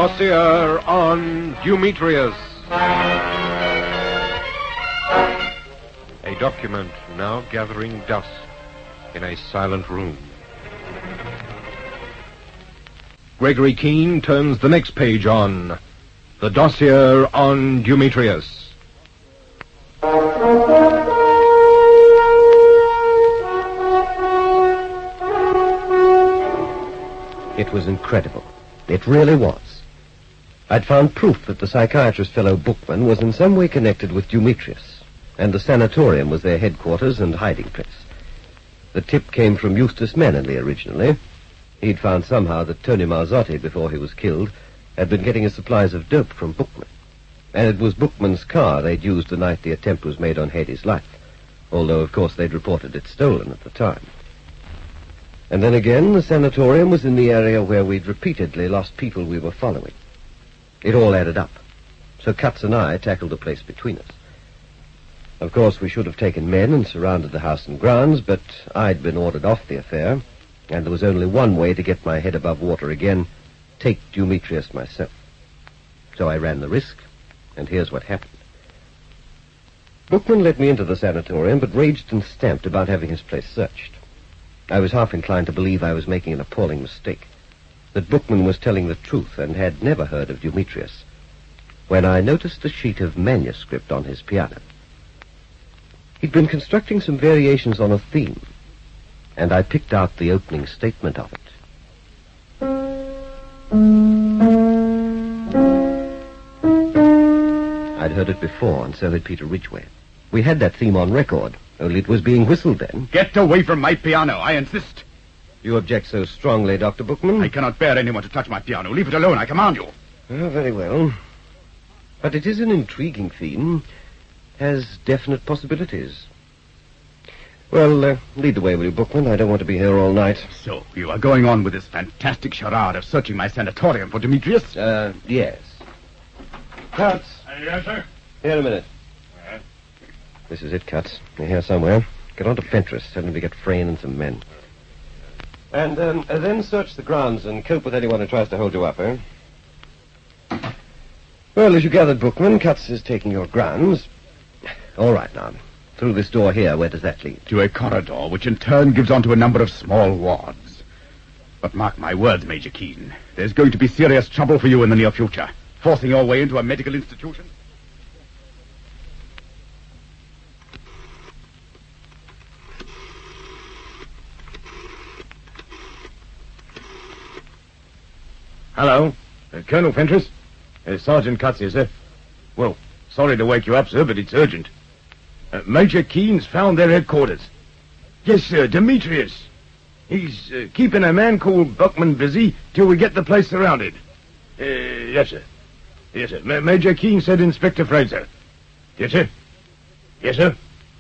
Dossier on Demetrius. A document now gathering dust in a silent room. Gregory Keene turns the next page on the Dossier on Demetrius. It was incredible. It really was. I'd found proof that the psychiatrist fellow Bookman was in some way connected with Demetrius, and the sanatorium was their headquarters and hiding place. The tip came from Eustace Mannerly originally. He'd found somehow that Tony Marzotti, before he was killed, had been getting his supplies of dope from Bookman. And it was Bookman's car they'd used the night the attempt was made on Hady's life, although, of course, they'd reported it stolen at the time. And then again, the sanatorium was in the area where we'd repeatedly lost people we were following. It all added up. So Cutts and I tackled the place between us. Of course, we should have taken men and surrounded the house and grounds, but I'd been ordered off the affair, and there was only one way to get my head above water again, take Demetrius myself. So I ran the risk, and here's what happened. Bookman let me into the sanatorium, but raged and stamped about having his place searched. I was half inclined to believe I was making an appalling mistake, that Bookman was telling the truth and had never heard of Demetrius, when I noticed a sheet of manuscript on his piano. He'd been constructing some variations on a theme, and I picked out the opening statement of it. I'd heard it before, and so had Peter Ridgway. We had that theme on record, only it was being whistled then. Get away from my piano, I insist. You object so strongly, Dr. Bookman? I cannot bear anyone to touch my piano. Leave it alone, I command you. Oh, very well. But it is an intriguing theme. Has definite possibilities. Well, lead the way, will you, Bookman? I don't want to be here all night. So, you are going on with this fantastic charade of searching my sanatorium for Demetrius? Yes. Cutts. Yes, sir. Here a minute. This is it, Cutts. You're here somewhere. Get on to Fentress. Tell him to get Frayne and some men. And then search the grounds and cope with anyone who tries to hold you up, eh? Well, as you gathered, Bookman, Cutts is taking your grounds. All right, now. Through this door here, where does that lead? To a corridor, which in turn gives onto a number of small wards. But mark my words, Major Keene. There's going to be serious trouble for you in the near future. Forcing your way into a medical institution. Hello. Colonel Fentress? Sergeant Cutts here, sir. Well, sorry to wake you up, sir, but it's urgent. Major Keene's found their headquarters. Yes, sir, Demetrius. He's keeping a man called Bookman busy till we get the place surrounded. Yes, sir. Yes, sir. Major Keene said Inspector Fraser. Yes, sir. Yes, sir.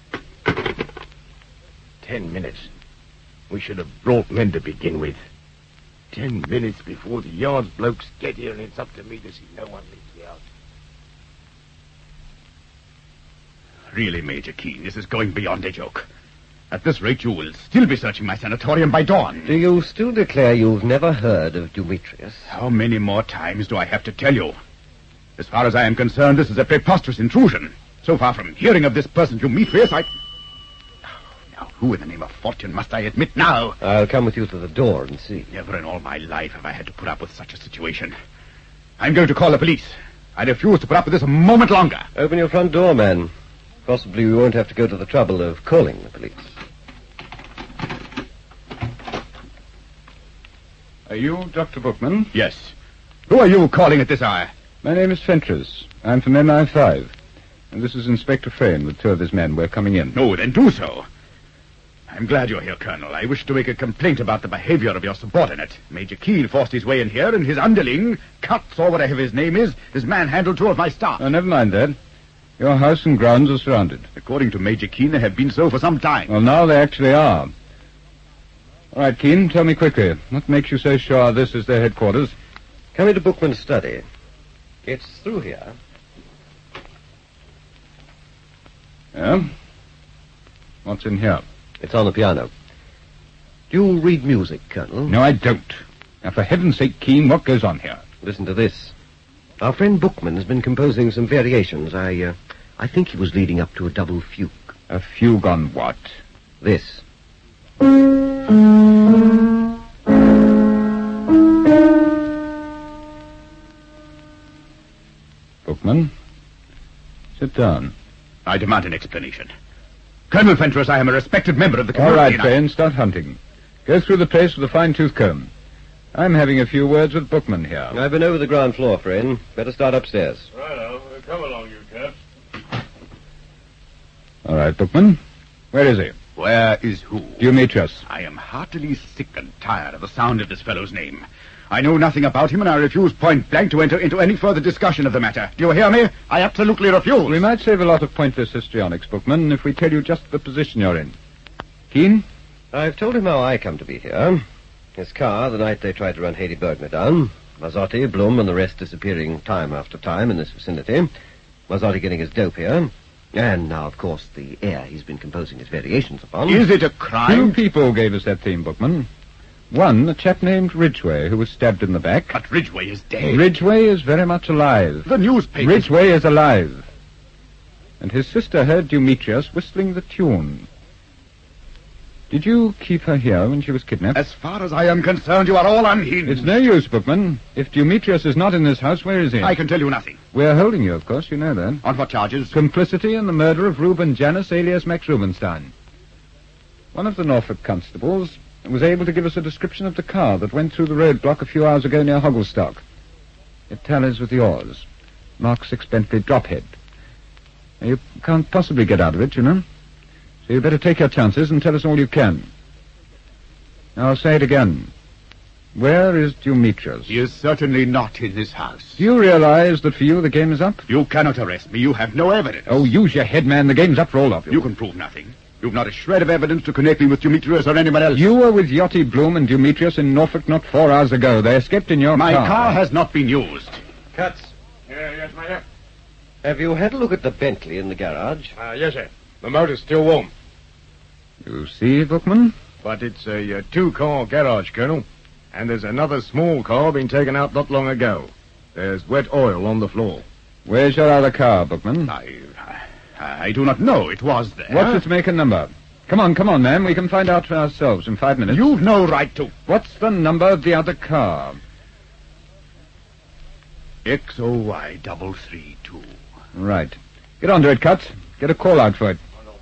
10 minutes. We should have brought men to begin with. 10 minutes before the yard's blokes get here, and it's up to me to see no one leaves the house. Really, Major Keene, this is going beyond a joke. At this rate, you will still be searching my sanatorium by dawn. Do you still declare you've never heard of Demetrius? How many more times do I have to tell you? As far as I am concerned, this is a preposterous intrusion. So far from hearing of this person Demetrius, Now, who in the name of fortune must I admit now? I'll come with you to the door and see. Never in all my life have I had to put up with such a situation. I'm going to call the police. I refuse to put up with this a moment longer. Open your front door, man. Possibly we won't have to go to the trouble of calling the police. Are you Dr. Bookman? Yes. Who are you calling at this hour? My name is Fentress. I'm from MI5. And this is Inspector Frayne with 2 of his men. We're coming in. No, then do so. I'm glad you're here, Colonel. I wish to make a complaint about the behavior of your subordinate. Major Keene forced his way in here, and his underling, Cutts, or whatever his name is manhandled 2 of my staff. Oh, never mind that. Your house and grounds are surrounded. According to Major Keene, they have been so for some time. Well, now they actually are. All right, Keene, tell me quickly. What makes you so sure this is their headquarters? Come into Bookman's study. It's through here. Yeah? What's in here? It's on the piano. Do you read music, Colonel? No, I don't. Now, for heaven's sake, Keene, what goes on here? Listen to this. Our friend Bookman has been composing some variations. I think he was leading up to a double fugue. A fugue on what? This. Bookman, sit down. I demand an explanation. Colonel Fentress, I am a respected member of the All community. right, Fane, start hunting. Go through the place with a fine-tooth comb. I'm having a few words with Bookman here. I've been over the ground floor, friend. Better start upstairs. Righto. Come along, you chaps. All right, Bookman. Where is he? Where is who? Demetrius. I am heartily sick and tired of the sound of this fellow's name. I know nothing about him, and I refuse point blank to enter into any further discussion of the matter. Do you hear me? I absolutely refuse. We might save a lot of pointless histrionics, Bookman, if we tell you just the position you're in. Keene? I've told him how I come to be here. His car, the night they tried to run Hedy Bergner down. Mazzotti, Blum, and the rest disappearing time after time in this vicinity. Mazzotti getting his dope here. And now, of course, the air he's been composing his variations upon. Is it a Two crime? people gave us that theme, Bookman. One, a chap named Ridgway, who was stabbed in the back. But Ridgway is dead. Ridgway is very much alive. The newspapers... Ridgway is alive. And his sister heard Demetrius whistling the tune. Did you keep her here when she was kidnapped? As far as I am concerned, you are all unhinged. It's no use, Bookman. If Demetrius is not in this house, where is he? I can tell you nothing. We're holding you, of course, you know that. On what charges? Complicity in the murder of Reuben Janus, alias Max Rubenstein. One of the Norfolk constables was able to give us a description of the car that went through the roadblock a few hours ago near Hogglestock. It tallies with yours. Mark 6 Bentley Drophead. You can't possibly get out of it, you know. So you better take your chances and tell us all you can. Now, I'll say it again. Where is Demetrius? He is certainly not in this house. Do you realize that for you the game is up? You cannot arrest me. You have no evidence. Oh, use your head, man. The game's up for all of you. You can prove nothing. You've not a shred of evidence to connect me with Demetrius or anyone else. You were with Yachty Bloom and Demetrius in Norfolk not 4 hours ago. They escaped in your My car. car has not been used. Cuts. Yes, Major. Have you had a look at the Bentley in the garage? Yes, sir. The motor's still warm. You see, Bookman? But it's a two-car garage, Colonel. And there's another small car been taken out not long ago. There's wet oil on the floor. Where's your other car, Bookman? I do not know. It was there. What's its make and number? Come on, man. We can find out for ourselves in 5 minutes. You've no right to. What's the number of the other car? XOY 332. Right. Get onto it, Cuts. Get a call out for it.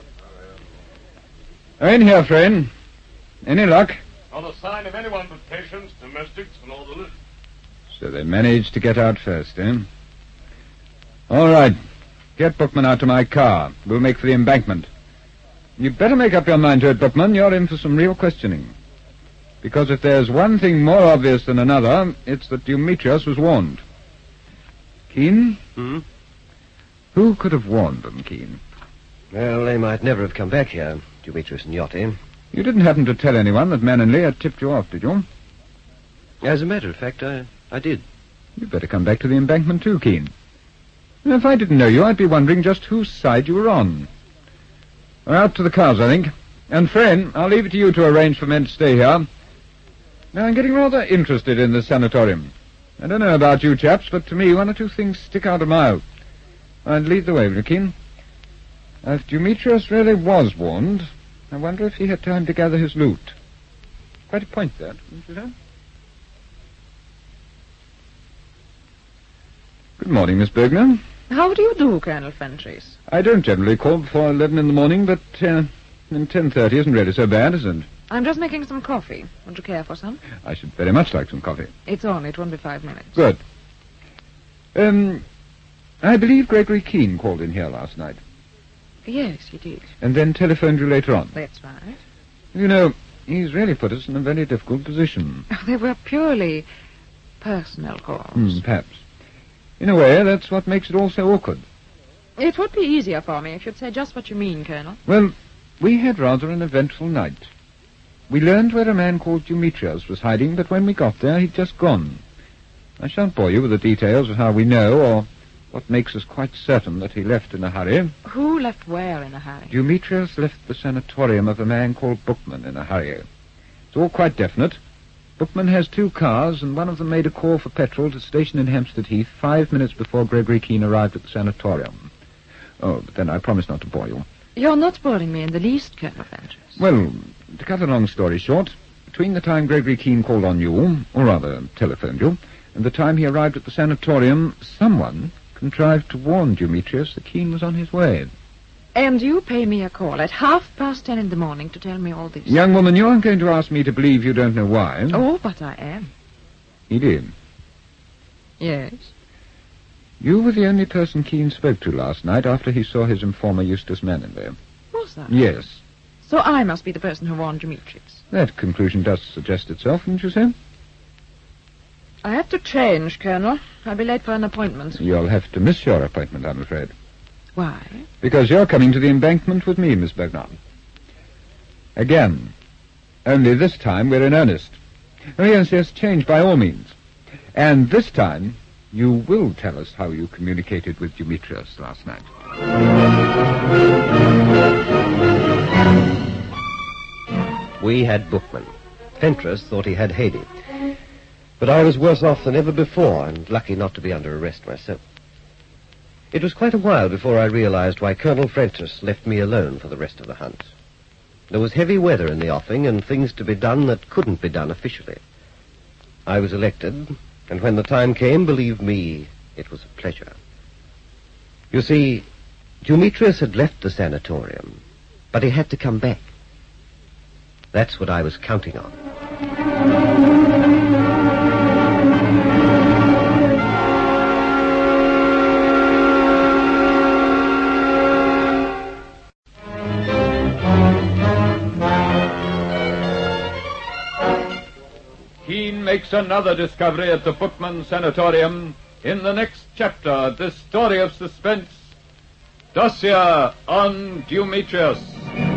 In here, friend. Any luck? Not a sign of anyone but patients, domestics, and all the list. So they managed to get out first, eh? All right. Get Bookman out to my car. We'll make for the embankment. You'd better make up your mind to it, Bookman. You're in for some real questioning. Because if there's one thing more obvious than another, it's that Demetrius was warned. Keene? Who could have warned them, Keene? Well, they might never have come back here, Demetrius and Yachty. You didn't happen to tell anyone that Manningley had tipped you off, did you? As a matter of fact, I did. You'd better come back to the embankment too, Keene. If I didn't know you, I'd be wondering just whose side you were on. We're out to the cars, I think. And, friend, I'll leave it to you to arrange for men to stay here. Now, I'm getting rather interested in this sanatorium. I don't know about you chaps, but to me one or two things stick out a mile. I'd lead the way, will you, Keene? If Demetrius really was warned, I wonder if he had time to gather his loot. Quite a point, that, isn't it, sir? Good morning, Miss Bergner. How do you do, Colonel Fentress? I don't generally call before 11 in the morning, but 10:30 isn't really so bad, is it? I'm just making some coffee. Would you care for some? I should very much like some coffee. It's on. It won't be 5 minutes. Good. I believe Gregory Keene called in here last night, Yes, he did. and then telephoned you later on. That's right. You know, he's really put us in a very difficult position. They were purely personal calls. Perhaps. In a way, that's what makes it all so awkward. It would be easier for me if you'd say just what you mean, Colonel. Well, we had rather an eventful night. We learned where a man called Demetrius was hiding, but when we got there, he'd just gone. I shan't bore you with the details of how we know, or what makes us quite certain that he left in a hurry. Who left where in a hurry? Demetrius left the sanatorium of a man called Bookman in a hurry. It's all quite definite. Bookman has 2 cars, and one of them made a call for petrol to a station in Hampstead Heath 5 minutes before Gregory Keene arrived at the sanatorium. Oh, but then I promise not to bore you. You're not boring me in the least, Colonel Fentress. Well, to cut a long story short, between the time Gregory Keene called on you, or rather telephoned you, and the time he arrived at the sanatorium, someone contrived to warn Demetrius that Keene was on his way. And you pay me a call at 10:30 in the morning to tell me all this. Young woman, you aren't going to ask me to believe you don't know why. Oh, but I am. He did. Yes? You were the only person Keene spoke to last night after he saw his informer Eustace Manning there. Was that? Yes. So I must be the person who warned Demetrius. That conclusion does suggest itself, wouldn't you say? I have to change, Colonel. I'll be late for an appointment. You'll have to miss your appointment, I'm afraid. Why? Because you're coming to the embankment with me, Miss Bergnon. Again. Only this time we're in earnest. Oh, yes, change by all means. And this time, you will tell us how you communicated with Demetrius last night. We had Bookman. Fentress thought he had Haydée. But I was worse off than ever before, and lucky not to be under arrest myself. It was quite a while before I realized why Colonel Fentress left me alone for the rest of the hunt. There was heavy weather in the offing, and things to be done that couldn't be done officially. I was elected, and when the time came, believe me, it was a pleasure. You see, Demetrius had left the sanatorium, but he had to come back. That's what I was counting on. Keene makes another discovery at the Bookman Sanatorium. In the next chapter, the story of suspense, Dossier on Demetrius.